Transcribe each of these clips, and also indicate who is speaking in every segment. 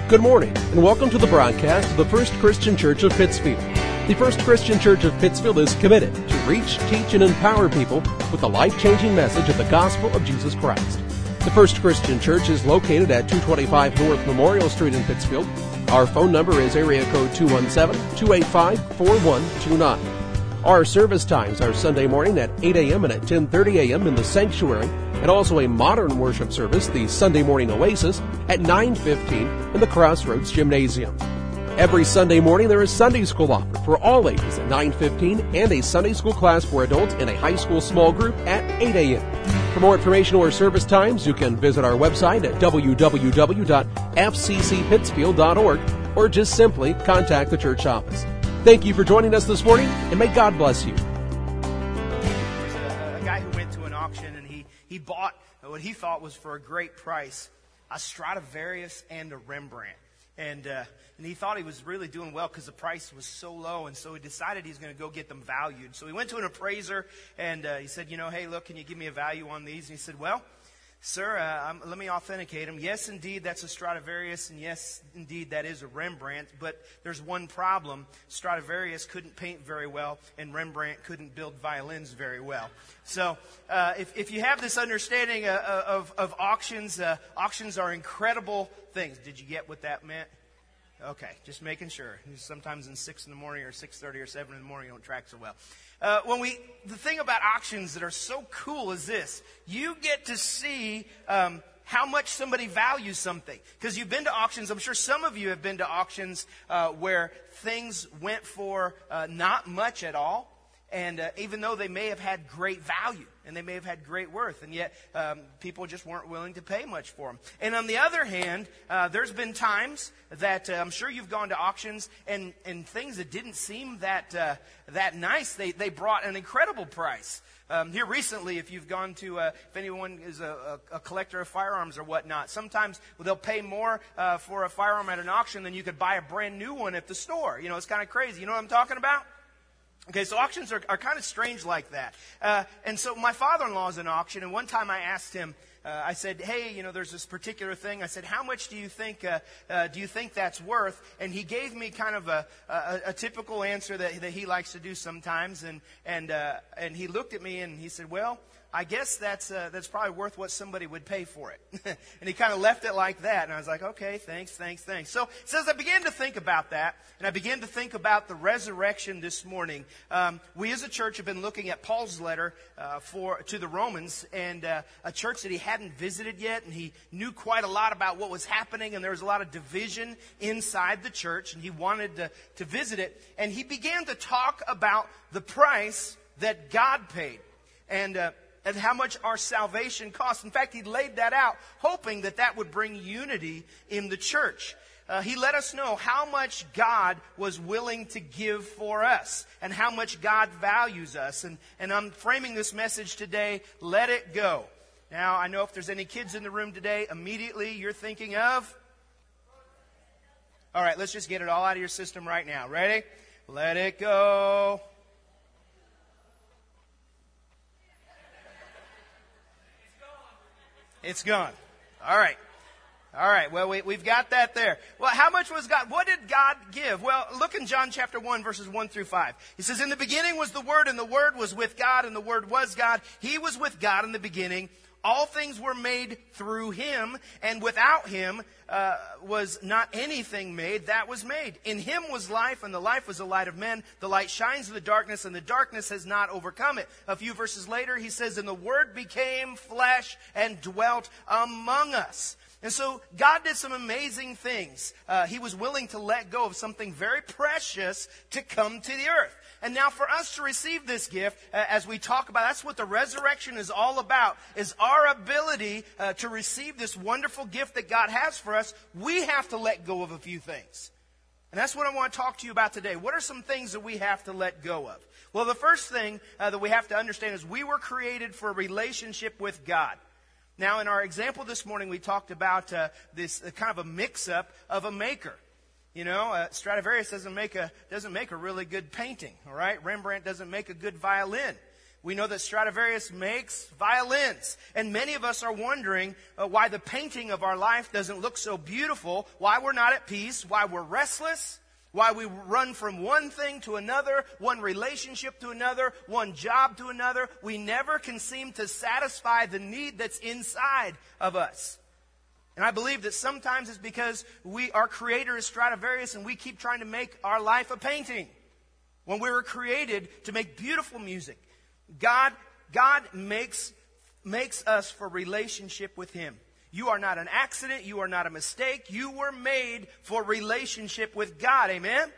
Speaker 1: Good morning, and welcome to the broadcast of the First Christian Church of Pittsfield. The First Christian Church of Pittsfield is committed to reach, teach, and empower people with the life-changing message of the gospel of Jesus Christ. The First Christian Church is located at 225 North Memorial Street in Pittsfield. Our phone number is area code 217-285-4129. Our service times are Sunday morning at 8 a.m. and at 10:30 a.m. in the sanctuary, and also a modern worship service, the Sunday Morning Oasis, at 9:15 in the Crossroads Gymnasium. Every Sunday morning there is Sunday school offered for all ages at 9:15 and a Sunday school class for adults in a high school small group at 8 a.m. For more information or service times, you can visit our website at www.fccpittsfield.org or just simply contact the church office. Thank you for joining us this morning, and may God bless you.
Speaker 2: There's a guy who went to an auction, and he bought what he thought was for a great price, a Stradivarius and a Rembrandt. And he thought he was really doing well because the price was so low, and so he decided he's going to go get them valued. So he went to an appraiser, and he said, hey, look, can you give me a value on these? And he said, well, sir, let me authenticate them. Yes, indeed, that's a Stradivarius, and yes, indeed, that is a Rembrandt. But there's one problem. Stradivarius couldn't paint very well, and Rembrandt couldn't build violins very well. So if you have this understanding of auctions, auctions are incredible things. Did you get what that meant? Okay, just making sure. Sometimes in 6 in the morning or 6:30 or 7 in the morning, you don't track so well. The thing about auctions that are so cool is this. You get to see how much somebody values something. Because you've been to auctions. I'm sure some of you have been to auctions where things went for not much at all. And even though they may have had great value and they may have had great worth, and yet people just weren't willing to pay much for them. And on the other hand, there's been times that I'm sure you've gone to auctions and things that didn't seem that nice, they brought an incredible price. Here recently, if you've gone to, if anyone is a collector of firearms or whatnot, sometimes they'll pay more for a firearm at an auction than you could buy a brand new one at the store. It's kind of crazy. You know what I'm talking about? Okay, so auctions are kind of strange like that. And so my father-in-law is in auction, and one time I asked him, I said, hey, there's this particular thing. I said, how much do you think that's worth? And he gave me kind of a typical answer that he likes to do sometimes. And he looked at me and he said, well, I guess that's probably worth what somebody would pay for it. And he kind of left it like that. And I was like, okay, thanks. So as I began to think about that, and I began to think about the resurrection this morning, we as a church have been looking at Paul's letter to the Romans, and a church that he hadn't visited yet, and he knew quite a lot about what was happening, and there was a lot of division inside the church, and he wanted to visit it. And he began to talk about the price that God paid. And how much our salvation costs. In fact, he laid that out, hoping that would bring unity in the church. He let us know how much God was willing to give for us and how much God values us. And I'm framing this message today, let it go. Now, I know if there's any kids in the room today, immediately you're thinking of? All right, let's just get it all out of your system right now. Ready? Let it go. It's gone. All right. Well, we've got that there. Well, how much was God? What did God give? Well, look in John chapter 1, verses 1 through 5. He says, in the beginning was the Word, and the Word was with God, and the Word was God. He was with God in the beginning. All things were made through Him, and without Him was not anything made that was made. In Him was life, and the life was the light of men. The light shines in the darkness, and the darkness has not overcome it. A few verses later, he says, and the Word became flesh and dwelt among us. And so God did some amazing things. He was willing to let go of something very precious to come to the earth. And now for us to receive this gift, as we talk about, that's what the resurrection is all about, is our ability to receive this wonderful gift that God has for us. We have to let go of a few things. And that's what I want to talk to you about today. What are some things that we have to let go of? Well, the first thing that we have to understand is we were created for a relationship with God. Now, in our example this morning, we talked about this kind of a mix-up of a maker. Stradivarius doesn't make a really good painting, all right? Rembrandt doesn't make a good violin. We know that Stradivarius makes violins. And many of us are wondering why the painting of our life doesn't look so beautiful, why we're not at peace, why we're restless, why we run from one thing to another, one relationship to another, one job to another. We never can seem to satisfy the need that's inside of us. And I believe that sometimes it's because our Creator is Stradivarius and we keep trying to make our life a painting. When we were created to make beautiful music, God makes us for relationship with Him. You are not an accident. You are not a mistake. You were made for relationship with God. Amen?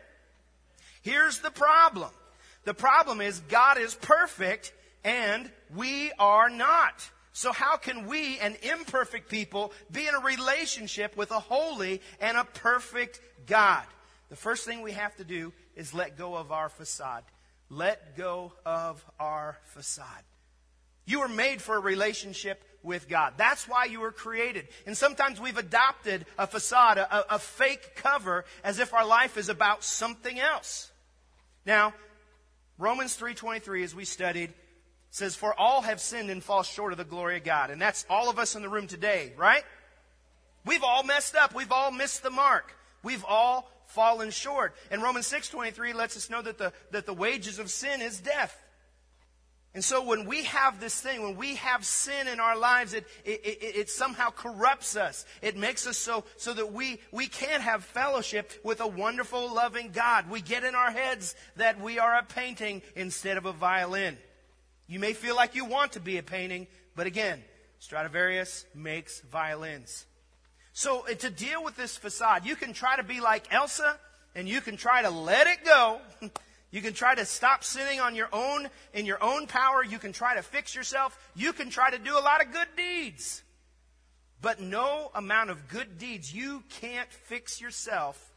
Speaker 2: Here's the problem. The problem is God is perfect and we are not. So how can we, an imperfect people, be in a relationship with a holy and a perfect God? The first thing we have to do is let go of our facade. Let go of our facade. You were made for a relationship with God. That's why you were created. And sometimes we've adopted a facade, a fake cover, as if our life is about something else. Now, Romans 3:23, as we studied, says, "For all have sinned and fall short of the glory of God." And that's all of us in the room today, right? We've all messed up. We've all missed the mark. We've all fallen short. And Romans 6:23 lets us know that the wages of sin is death. And so when we have this thing, when we have sin in our lives, it somehow corrupts us. It makes us so that we can't have fellowship with a wonderful, loving God. We get in our heads that we are a painting instead of a violin. You may feel like you want to be a painting, but again, Stradivarius makes violins. So to deal with this facade, you can try to be like Elsa, and you can try to let it go. You can try to stop sinning on your own, in your own power. You can try to fix yourself. You can try to do a lot of good deeds. But no amount of good deeds, you can't fix yourself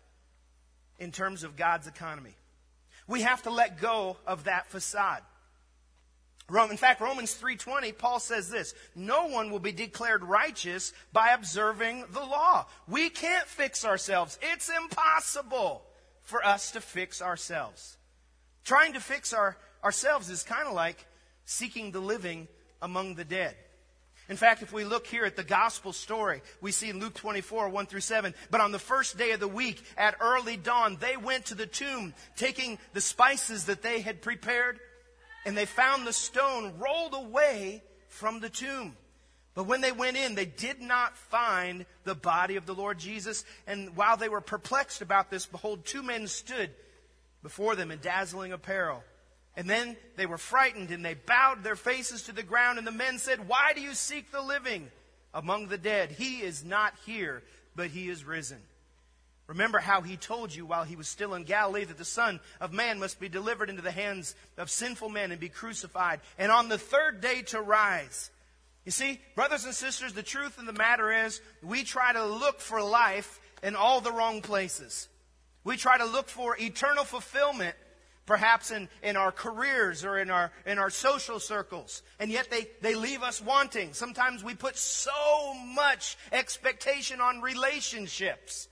Speaker 2: in terms of God's economy. We have to let go of that facade. In fact, Romans 3:20, Paul says this: "No one will be declared righteous by observing the law." We can't fix ourselves. It's impossible for us to fix ourselves. Trying to fix ourselves is kind of like seeking the living among the dead. In fact, if we look here at the gospel story, we see in Luke 24:1-7, "But on the first day of the week, at early dawn, they went to the tomb, taking the spices that they had prepared. And they found the stone rolled away from the tomb. But when they went in, they did not find the body of the Lord Jesus. And while they were perplexed about this, behold, two men stood before them in dazzling apparel. And then they were frightened, and they bowed their faces to the ground. And the men said, 'Why do you seek the living among the dead? He is not here, but he is risen. Remember how he told you while he was still in Galilee that the Son of Man must be delivered into the hands of sinful men and be crucified, and on the third day to rise.'" You see, brothers and sisters, the truth of the matter is we try to look for life in all the wrong places. We try to look for eternal fulfillment, perhaps in our careers or in our social circles, and yet they leave us wanting. Sometimes we put so much expectation on relationships,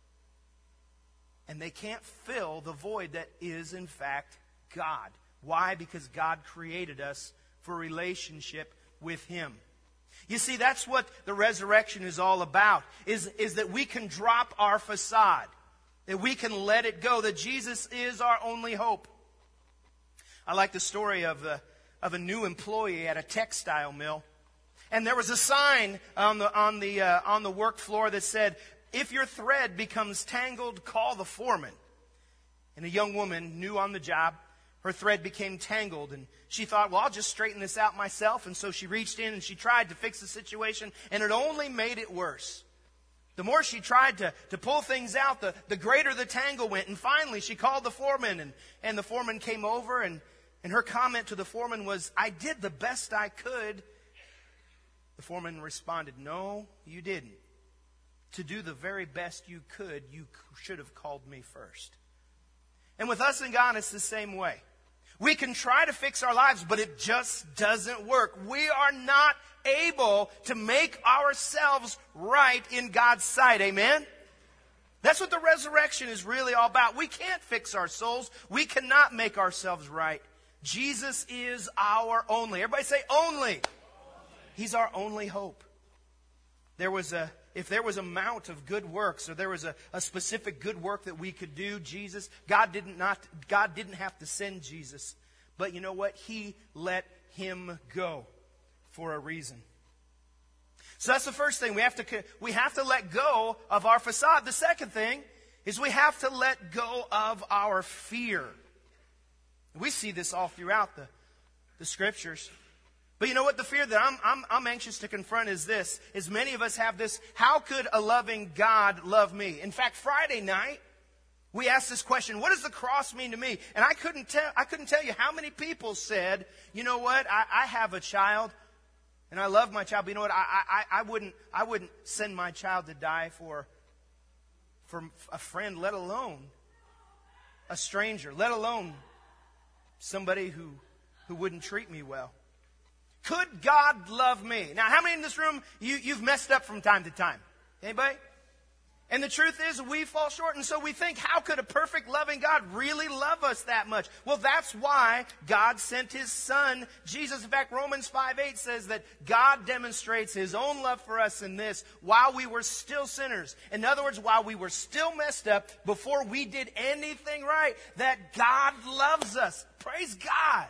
Speaker 2: and they can't fill the void that is, in fact, God. Why? Because God created us for relationship with Him. You see, that's what the resurrection is all about, is that we can drop our facade, that we can let it go, that Jesus is our only hope. I like the story of a new employee at a textile mill. And there was a sign on the work floor that said, "If your thread becomes tangled, call the foreman." And a young woman, new on the job, her thread became tangled, and she thought, well, I'll just straighten this out myself. And so she reached in and she tried to fix the situation, and it only made it worse. The more she tried to pull things out, the greater the tangle went. And finally, she called the foreman, and the foreman came over, and her comment to the foreman was, "I did the best I could." The foreman responded, "No, you didn't. To do the very best you could, you should have called me first." And with us and God, it's the same way. We can try to fix our lives, but it just doesn't work. We are not able to make ourselves right in God's sight. Amen? That's what the resurrection is really all about. We can't fix our souls. We cannot make ourselves right. Jesus is our only. Everybody say only. He's our only hope. If there was a mount of good works, or there was a specific good work that we could do, God didn't have to send Jesus. But you know what? He let him go for a reason. So that's the first thing. We have to let go of our facade. The second thing is we have to let go of our fear. We see this all throughout the Scriptures. But you know what? The fear that I'm anxious to confront is this. Is many of us have this: how could a loving God love me? In fact, Friday night, we asked this question: what does the cross mean to me? And I couldn't tell you how many people said, you know what? I have a child, and I love my child, but you know what? I wouldn't send my child to die for a friend, let alone a stranger, let alone somebody who wouldn't treat me well. Could God love me? Now, how many in this room, you've messed up from time to time? Anybody? And the truth is, we fall short. And so we think, how could a perfect, loving God really love us that much? Well, that's why God sent His Son, Jesus. In fact, Romans 5:8 says that God demonstrates His own love for us in this: while we were still sinners. In other words, while we were still messed up, before we did anything right, that God loves us. Praise God.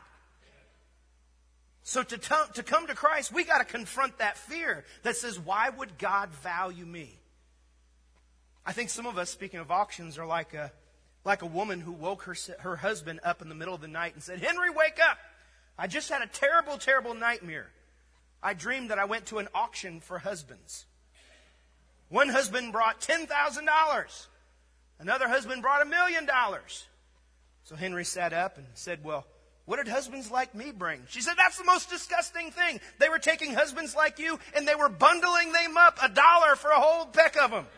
Speaker 2: So to come to Christ, we got to confront that fear that says, why would God value me? I think some of us, speaking of auctions, are like a woman who woke her husband up in the middle of the night and said, Henry, wake up. I just had a terrible, terrible nightmare. I dreamed that I went to an auction for husbands. One husband brought $10,000. Another husband brought $1 million. So Henry sat up and said, well, what did husbands like me bring? She said, that's the most disgusting thing. They were taking husbands like you and they were bundling them up $1 for a whole peck of them.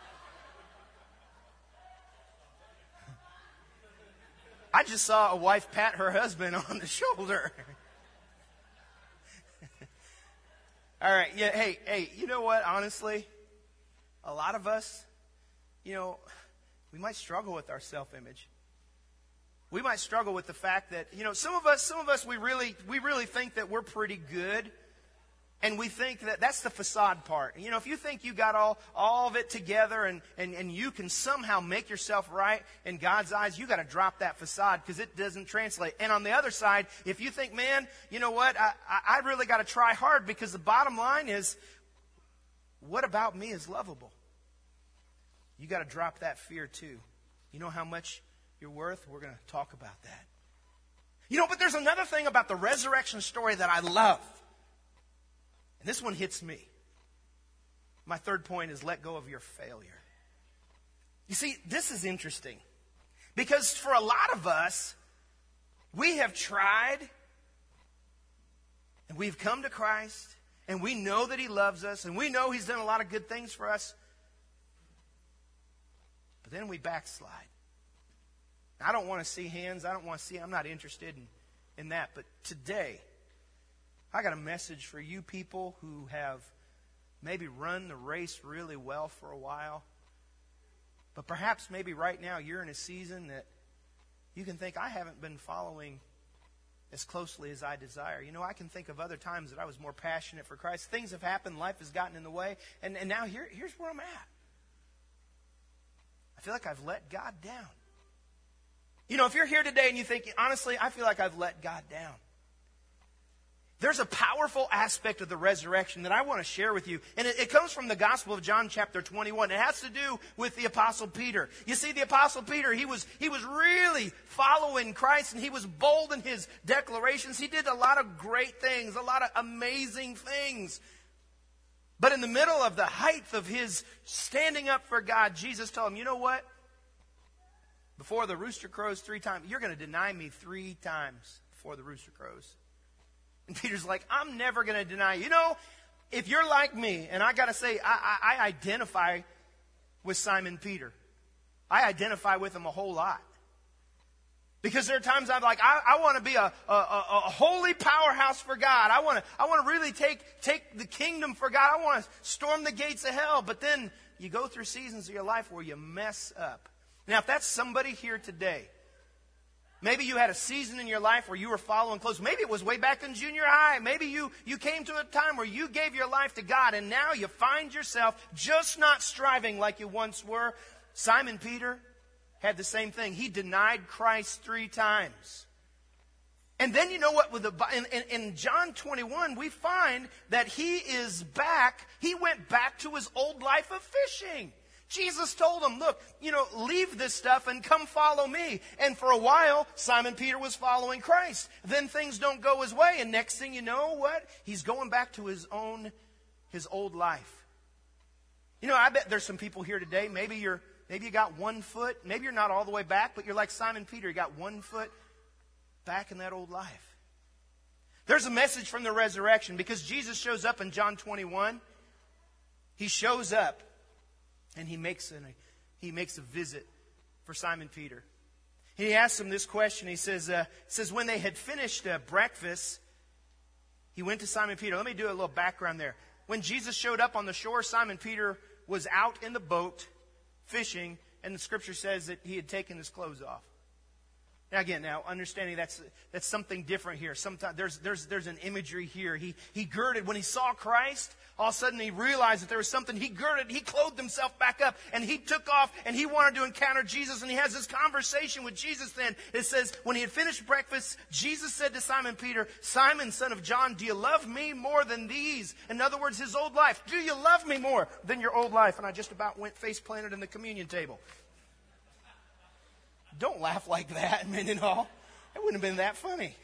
Speaker 2: I just saw a wife pat her husband on the shoulder. All right. Yeah. Hey, you know what? Honestly, a lot of us, we might struggle with our self-image. We might struggle with the fact that, some of us, we really think that we're pretty good. And we think that that's the facade part. If you think you got all of it together and you can somehow make yourself right in God's eyes, you got to drop that facade because it doesn't translate. And on the other side, if you think, man, you know what, I really got to try hard, because the bottom line is, what about me is lovable? You got to drop that fear too. You know how much you're worth? We're going to talk about that. But there's another thing about the resurrection story that I love. And this one hits me. My third point is let go of your failure. You see, this is interesting. Because for a lot of us, we have tried and we've come to Christ and we know that He loves us and we know He's done a lot of good things for us. But then we backslide. I don't want to see hands. I'm not interested in that. But today, I got a message for you people who have maybe run the race really well for a while. But perhaps maybe right now you're in a season that you can think, I haven't been following as closely as I desire. I can think of other times that I was more passionate for Christ. Things have happened. Life has gotten in the way. And now here's where I'm at. I feel like I've let God down. If you're here today and you think, honestly, I feel like I've let God down. There's a powerful aspect of the resurrection that I want to share with you. And it comes from the Gospel of John chapter 21. It has to do with the Apostle Peter. You see, the Apostle Peter, he was really following Christ, and he was bold in his declarations. He did a lot of great things, a lot of amazing things. But in the middle of the height of his standing up for God, Jesus told him, you know what? Before the rooster crows 3 times, you're going to deny me 3 times before the rooster crows. And Peter's like, I'm never going to deny you. If you're like me, and I got to say, I identify with Simon Peter. I identify with him a whole lot. Because there are times I'm like, I want to be a holy powerhouse for God. I want to really take the kingdom for God. I want to storm the gates of hell. But then you go through seasons of your life where you mess up. Now, if that's somebody here today, Maybe you had a season in your life where you were following close. Maybe it was way back in junior high. Maybe you came to a time where you gave your life to God, and now you find yourself just not striving like you once were. Simon Peter had the same thing. He denied Christ 3 times. And then you know what? In John 21, we find that he is back. He went back to his old life of fishing. Jesus told him, look, leave this stuff and come follow me. And for a while, Simon Peter was following Christ. Then things don't go his way. And next thing you know, what? He's going back to his old life. I bet there's some people here today. Maybe you got 1 foot. Maybe you're not all the way back, but you're like Simon Peter. You got 1 foot back in that old life. There's a message from the resurrection because Jesus shows up in John 21. He shows up. And he makes a visit for Simon Peter. He asks him this question. He says, when they had finished breakfast, he went to Simon Peter. Let me do a little background there. When Jesus showed up on the shore, Simon Peter was out in the boat fishing, and the scripture says that he had taken his clothes off. Now understanding that's something different here. Sometimes there's an imagery here. He girded when he saw Christ. All of a sudden he realized that there was something. He girded. He clothed himself back up, and he took off, and he wanted to encounter Jesus. And he has this conversation with Jesus. Then it says, when he had finished breakfast, Jesus said to Simon Peter, "Simon, son of John, do you love me more than these?" In other words, his old life. Do you love me more than your old life? And I just about went face planted in the communion table. Don't laugh like that, man, It wouldn't have been that funny.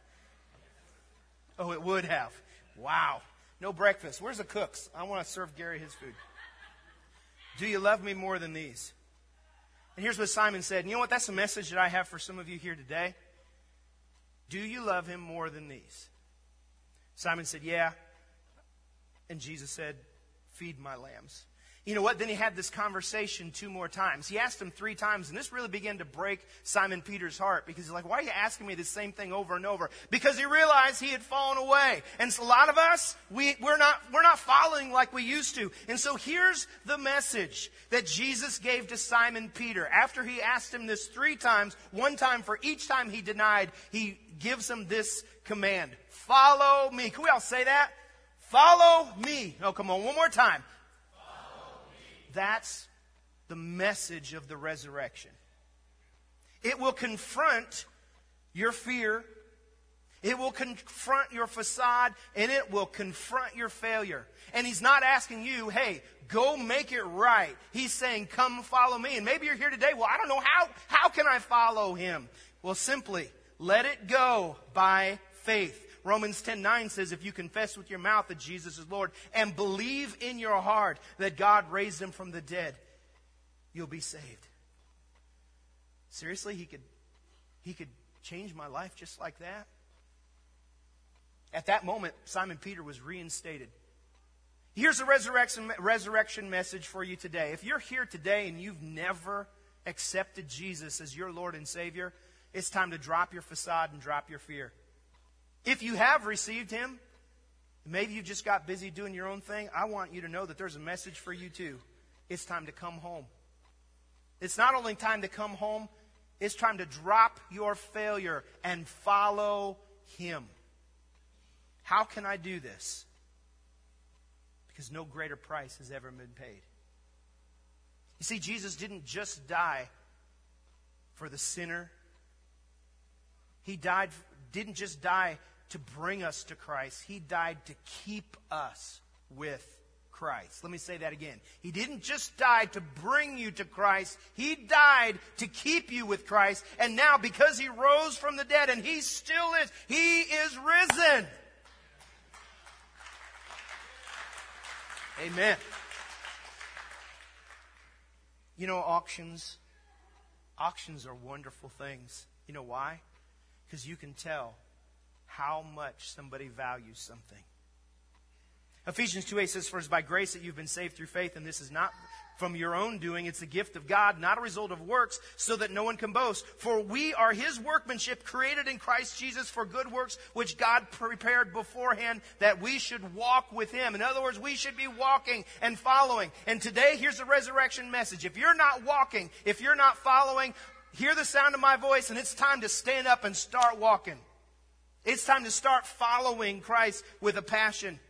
Speaker 2: Oh, it would have. Wow. No breakfast. Where's the cooks? I want to serve Gary his food. Do you love me more than these? And here's what Simon said. And you know what? That's a message that I have for some of you here today. Do you love him more than these? Simon said, yeah. And Jesus said, feed my lambs. You know what? Then he had this conversation 2 more times. He asked him 3 times, and this really began to break Simon Peter's heart because he's like, why are you asking me the same thing over and over? Because he realized he had fallen away. And so a lot of us, we're not following like we used to. And so here's the message that Jesus gave to Simon Peter. After he asked him this 3 times, 1 time for each time he denied, he gives him this command. Follow me. Can we all say that? Follow me. Oh, come on. One more time. That's the message of the resurrection. It will confront your fear. It will confront your facade, and it will confront your failure. And he's not asking you, hey, go make it right. He's saying, come follow me. And maybe you're here today, well, I don't know how can I follow him? Well, simply let it go by faith. Romans 10:9 says, if you confess with your mouth that Jesus is Lord and believe in your heart that God raised him from the dead, you'll be saved. Seriously, he could change my life just like that? At that moment, Simon Peter was reinstated. Here's a resurrection message for you today. If you're here today and you've never accepted Jesus as your Lord and Savior, it's time to drop your facade and drop your fear. If you have received him, maybe you just got busy doing your own thing, I want you to know that there's a message for you too. It's time to come home. It's not only time to come home, it's time to drop your failure and follow him. How can I do this? Because no greater price has ever been paid. You see, Jesus didn't just die for the sinner. He didn't just die to bring us to Christ. He died to keep us with Christ. Let me say that again. He didn't just die to bring you to Christ. He died to keep you with Christ. And now, because he rose from the dead, and he still is, he is risen. Amen. You know, auctions are wonderful things. You know why? Because you can tell how much somebody values something. Ephesians 2:8 says, for it's by grace that you've been saved through faith, and this is not from your own doing. It's a gift of God, not a result of works, so that no one can boast. For we are his workmanship, created in Christ Jesus for good works, which God prepared beforehand that we should walk with him. In other words, we should be walking and following. And today, here's the resurrection message. If you're not walking, if you're not following, hear the sound of my voice, and it's time to stand up and start walking. It's time to start following Christ with a passion.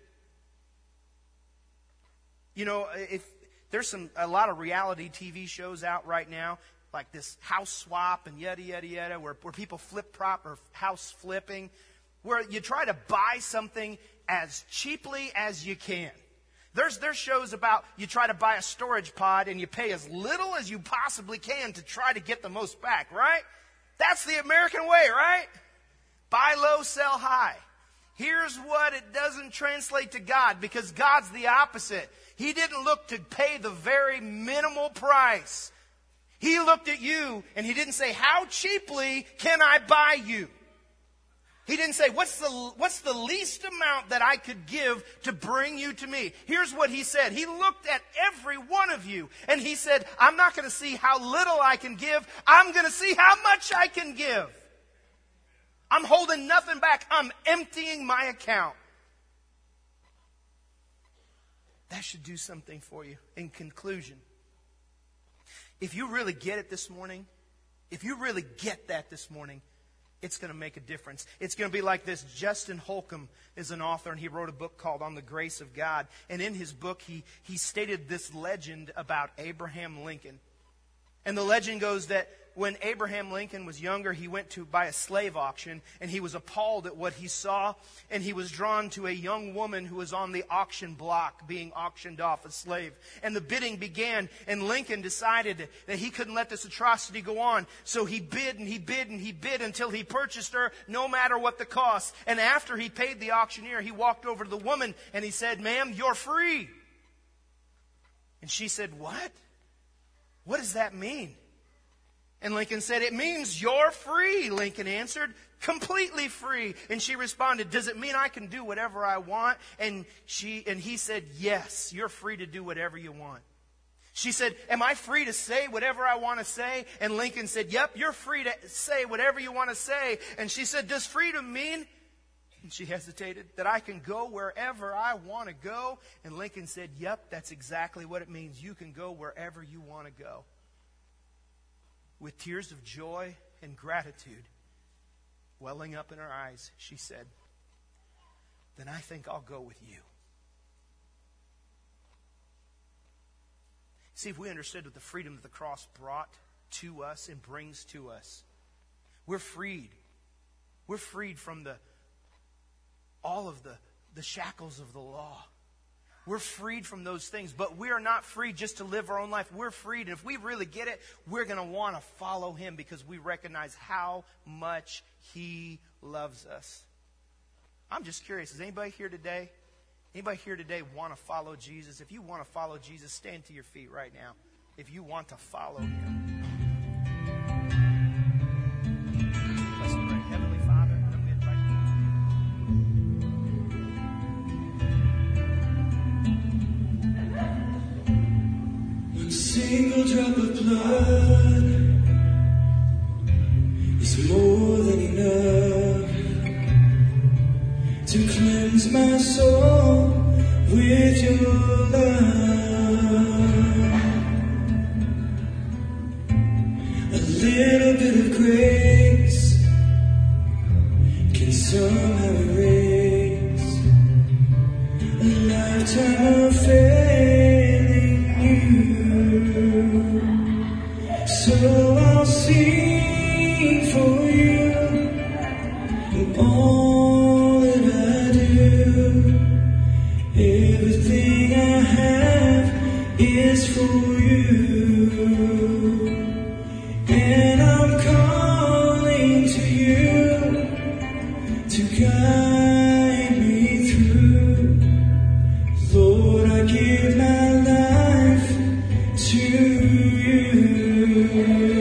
Speaker 2: You know, if there's a lot of reality TV shows out right now, like this house swap and yada, yada, yada, where people flip prop or house flipping, where you try to buy something as cheaply as you can. There's shows about you try to buy a storage pod and you pay as little as you possibly can to try to get the most back, right? That's the American way, right? Buy low, sell high. Here's what it doesn't translate to God, because God's the opposite. He didn't look to pay the very minimal price. He looked at you and He didn't say, how cheaply can I buy you? He didn't say, what's the least amount that I could give to bring you to me? Here's what He said. He looked at every one of you and He said, I'm not going to see how little I can give. I'm going to see how much I can give. I'm holding nothing back. I'm emptying my account. That should do something for you. In conclusion, if you really get it this morning, if you really get that this morning, it's going to make a difference. It's going to be like this. Justin Holcomb is an author, and he wrote a book called On the Grace of God. And in his book, he stated this legend about Abraham Lincoln. And the legend goes that when Abraham Lincoln was younger, he went to buy a slave auction, and he was appalled at what he saw, and he was drawn to a young woman who was on the auction block being auctioned off, a slave. And the bidding began, and Lincoln decided that he couldn't let this atrocity go on. So he bid and he bid and he bid until he purchased her, no matter what the cost. And after he paid the auctioneer, he walked over to the woman and he said, "Ma'am, you're free." And she said, "What? What does that mean?" And Lincoln said, "It means you're free." Lincoln answered, "Completely free." And she responded, "Does it mean I can do whatever I want?" And he said, "Yes, you're free to do whatever you want." She said, "Am I free to say whatever I want to say?" And Lincoln said, "Yep, you're free to say whatever you want to say." And she said, "Does freedom mean," and she hesitated, "that I can go wherever I want to go?" And Lincoln said, "Yep, that's exactly what it means. You can go wherever you want to go." With tears of joy and gratitude welling up in her eyes, she said, "Then I think I'll go with you." See, if we understood what the freedom that the cross brought to us and brings to us, we're freed. We're freed from all of the shackles of the law. We're freed from those things, but we are not free just to live our own life. We're freed, and if we really get it, we're going to want to follow Him because we recognize how much He loves us. I'm just curious, is anybody here today want to follow Jesus? If you want to follow Jesus, stand to your feet right now. If you want to follow Him. Let's pray. Heavenly Father, I'm going to invite you.
Speaker 3: A single drop of blood is more than enough to cleanse my soul with your love. A little bit of grace can somehow erase a lifetime of failing you. So I'll sing for you and all that I do. Everything I have is for you. And I'm calling to you to guide me through. Lord, I give my life to you.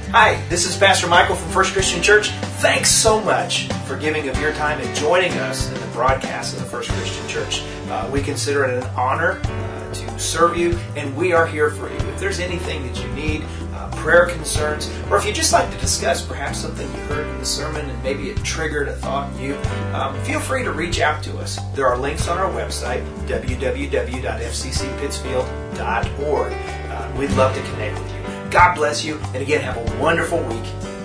Speaker 4: Hi, this is Pastor Michael from First Christian Church. Thanks so much for giving of your time and joining us in the broadcast of the First Christian Church. We consider it an honor to serve you, and we are here for you. If there's anything that you need, prayer concerns, or if you'd just like to discuss perhaps something you heard in the sermon and maybe it triggered a thought in you, feel free to reach out to us. There are links on our website, www.fccpittsfield.org. We'd love to connect with you. God bless you, and again, have a wonderful week.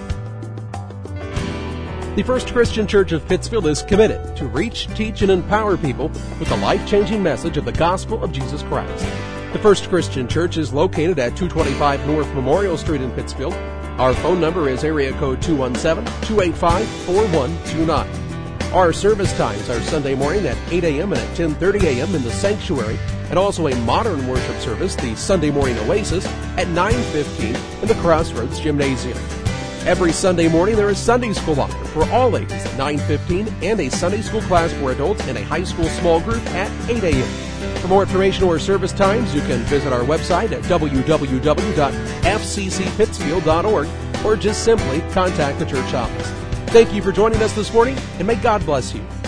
Speaker 1: The First Christian Church of Pittsfield is committed to reach, teach, and empower people with the life-changing message of the gospel of Jesus Christ. The First Christian Church is located at 225 North Memorial Street in Pittsfield. Our phone number is area code 217-285-4129. Our service times are Sunday morning at 8 a.m. and at 10:30 a.m. in the sanctuary, and also a modern worship service, the Sunday Morning Oasis, at 9:15 in the Crossroads Gymnasium. Every Sunday morning there is Sunday school offered for all ages at 9:15 and a Sunday school class for adults and a high school small group at 8 a.m. For more information or service times, you can visit our website at www.fccpittsfield.org or just simply contact the church office. Thank you for joining us this morning, and may God bless you.